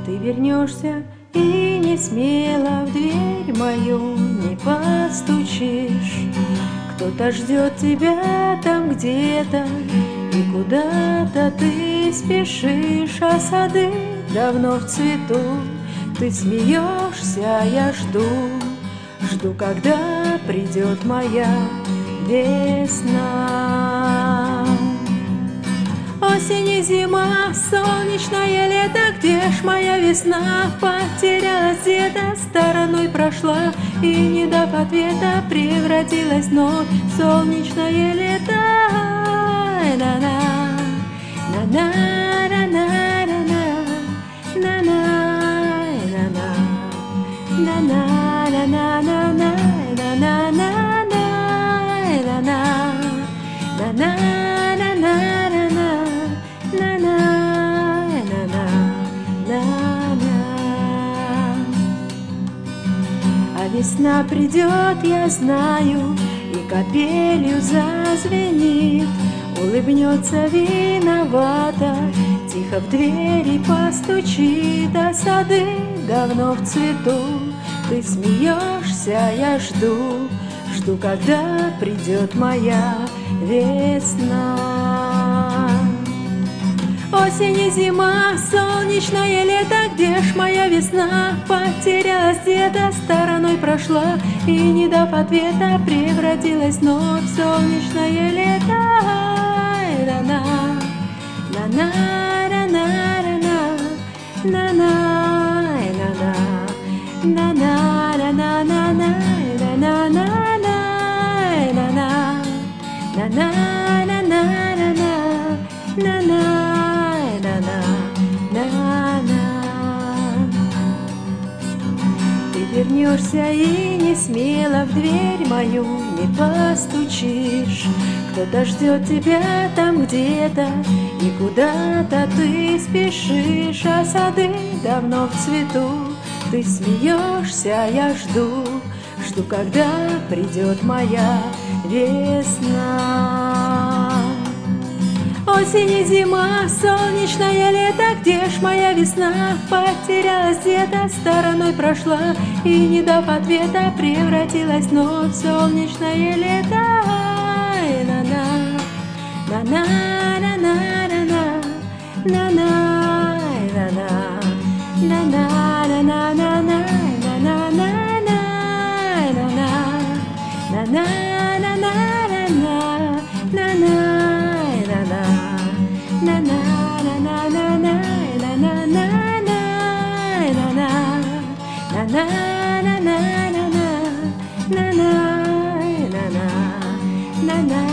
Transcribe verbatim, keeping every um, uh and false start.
Ты вернешься и не смело в дверь мою не постучишь. Кто-то ждет тебя там где-то, и куда-то ты спешишь, а сады давно в цвету. Ты смеешься, я жду, жду, когда придет моя весна. Осень и зима, солнечное лето, где ж моя весна? Потерялась где-то, стороной прошла, и, не дав ответа, превратилась вновь в солнечное лето. На-на, на-на, на-на, на-на, на-на, на-на, на-на, а весна придет, я знаю, и капелью зазвенит, улыбнется виновата, тихо в двери постучит, а сады давно в цвету. Ты смеешься, я жду, жду, когда придет моя весна. Осень и зима, солнечное лето, где ж моя весна? Потерялась где-то, стороной прошла, и, не дав ответа, превратилась вновь в солнечное лето. На-на, на-на, на-на, на-на, на-на, на-на, на-на, на-на, ты вернешься и не смело в дверь мою не постучишь. Кто-то ждет тебя там где-то, и куда-то ты спешишь, а сады давно в цвету. Ты смеешься, я жду, жду, когда придет моя весна. Осень и зима, солнечное лето, где ж моя весна? Потерялась где-то, стороной прошла, и, не дав ответа, превратилась вновь в солнечное лето. На-на, на-на, на-на, на-на, на-на, на-на, на-на, на-на, na na